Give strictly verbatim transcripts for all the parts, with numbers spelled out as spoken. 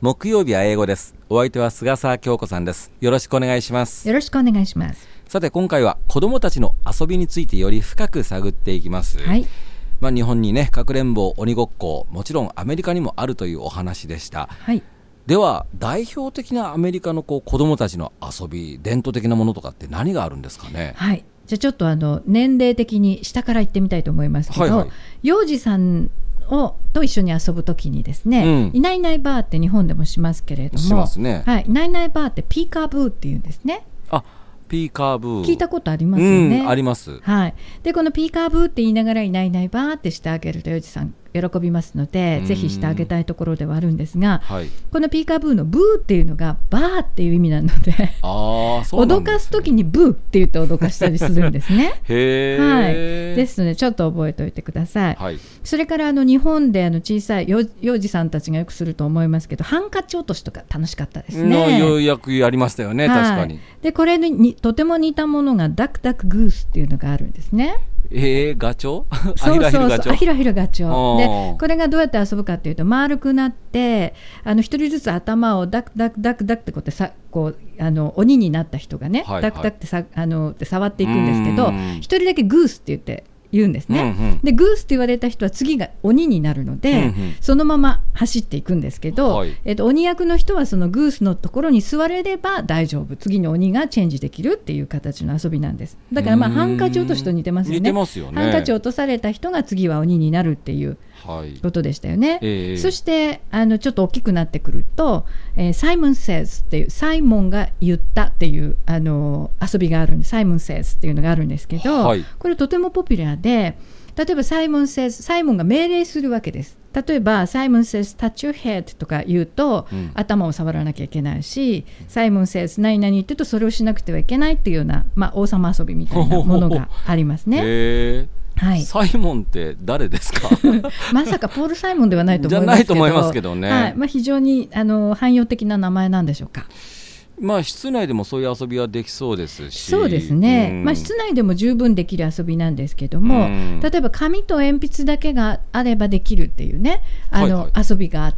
木曜日は英語です。お相手は菅沢京子さんです。よろしくお願いします。 よろしくお願いします。 さて今回は子どもたちの遊びについてより深く探っていきます。はい。まあ、日本にね、かくれんぼ、鬼ごっこ、もちろんアメリカにもあるというお話でした。はい。では代表的なアメリカのこう子どもたちの遊び、伝統的なものとかって何があるんですかね。 はい。じゃあちょっとあの年齢的に下から行ってみたいと思いますけど、はいはい、幼児さんをと一緒に遊ぶときにですね、うん、いないいないばーって日本でもしますけれども、 しますね。 はい、いないいないばーってピーカーブーっていうんですね。 あ、ピーカーブー聞いたことありますよね。 うん、あります。 はい。でこのピーカーブーって言いながらいないいないばーってしてあげると幼児さん喜びますので、ぜひしてあげたいところではあるんですが、はい、このピーカーブーのブーっていうのがバーっていう意味なので、あ、そうなんですね、脅かすときにブーって言って脅かしたりするんですね。 へー、 はい、ですのでちょっと覚えておいてください。はい、それからあの日本であの小さい幼児さんたちがよくすると思いますけど、ハンカチ落としとか楽しかったですね。 ようやくやりましたよね、はい、確かに。 でこれにとても似たものがダックダックグースっていうのがあるんですね。 えー、ガチョウそうそうそう、アヒラヒラガチョウで、これがどうやって遊ぶかというと、丸くなってあの一人ずつ頭をダクダクダクダクってこうやってさこうあの鬼になった人がね、はいはい、ダクダクってさあのって触っていくんですけど、一人だけグースって言って言うんですね、うんうん、でグースって言われた人は次が鬼になるので、うんうん、そのまま走っていくんですけど、はい、えっと、鬼役の人はそのグースのところに座れれば大丈夫、次の鬼がチェンジできるっていう形の遊びなんです。だからまあハンカチ落としと似てますよね。 似てますよね。 ハンカチ落とされた人が次は鬼になるっていうことでしたよね、はい、えー、そしてあのちょっと大きくなってくると、えー、サイモン says っていう、サイモンが言ったっていうあの遊びがあるんで、サイモン says っていうのがあるんですけど、はい、これとてもポピュラーで、例えばサイモン says、 サイモンが命令するわけです。例えばサイモン says touch your head とか言うと、うん、頭を触らなきゃいけないし、サイモン says 何々言ってるとそれをしなくてはいけないっていうような、まあ、王様遊びみたいなものがありますね。 へー、はい、サイモンって誰ですか？ まさかポール・サイモンではないと思いますけど、 じゃないと思いますけどね、 はい、まあ、非常にあの汎用的な名前なんでしょうか。 まあ、室内でもそういう遊びはできそうですし。 そうですね、うん、まあ、室内でも十分できる遊びなんですけども、うん、例えば紙と鉛筆だけがあればできるっていうね、あの、はいはい、遊びがあって、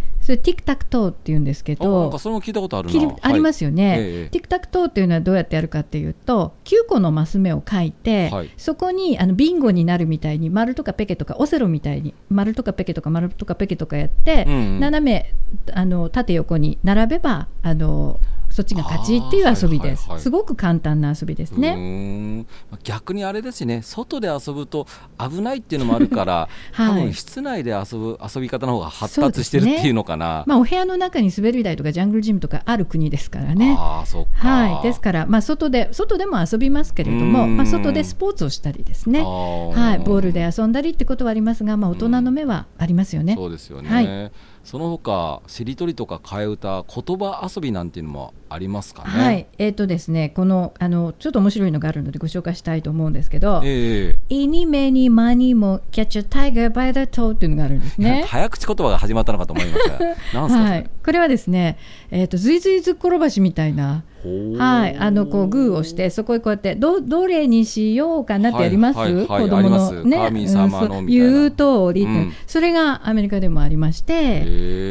それティクタクトーっていうんですけど、 なんかそれも聞いたことあるな。 ありますよね、 はい、 ええ、ティクタクトーっていうのはどうやってやるかっていうと、きゅうこのマス目を書いて、はい、そこにあのビンゴになるみたいに丸とかペケとかオセロみたいに丸とかペケとか丸とかペケとかやって、うんうん、斜めあの縦横に並べばあのそっちが勝ちっていう遊びです、はいはいはい、すごく簡単な遊びですね。うーん、逆にあれですね、外で遊ぶと危ないっていうのもあるから、はい、多分室内で遊ぶ遊び方の方が発達してるっていうのかな、 ね、まあ、お部屋の中に滑り台とかジャングルジムとかある国ですからね。 あ、そっか、 はい、ですから、まあ、外で外でも遊びますけれども、まあ、外でスポーツをしたりですね、はい、ボールで遊んだりってことはありますが、まあ、大人の目はありますよね。 そうですよね、 はい、 その他しりとりとか替え歌、言葉遊びなんていうのもありますかね。 はい、えーとですね、この、あのちょっと面白いのがあるのでご紹介したいと思うんですけど、 えー、 イニメニマニモキャッチャタイガーバイダトーっていうのがあるんですね。 早口言葉が始まったのかと思いました。なんすか、はい、 これはですね、えーとずいずいずっころばしみたいな、はい、あのこうグーをしてそこへこうやって ど, どれにしようかなってやります、はいはいはい、子供のね、 神様のみたいな、 言う通り、うん、それがアメリカでもありまして、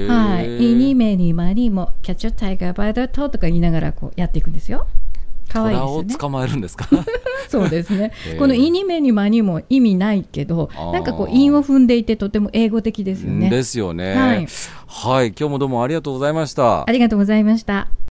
はい、イニメニマニモキャッチャタイガーバイダトーとか言いながらこうやっていくんですよ。かわいいですよね。 虎を捕まえるんですか？ そうですね。このイニメニマニも意味ないけど、なんかこう韻を踏んでいてとても英語的ですよね。 ですよね。 はい、 はい、今日もどうもありがとうございました。 ありがとうございました。